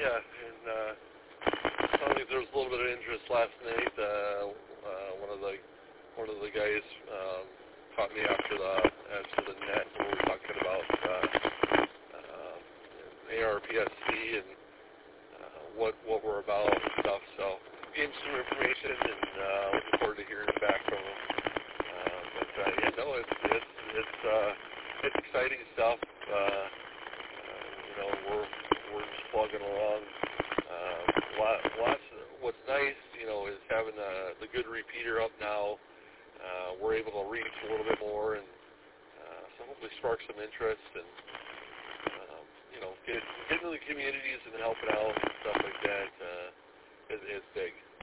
Yeah, and sounded like there was a little bit of interest last night. One of the guys caught me after the net. We were talking about ARPSC and what we're about and stuff. So gave him some information, and looking forward to hearing back from him. It's exciting stuff. We're just plugging along. What's nice, is having the good repeater up now. We're able to reach a little bit more, and so hopefully spark some interest and get into the communities and helping out and stuff like that. It's big.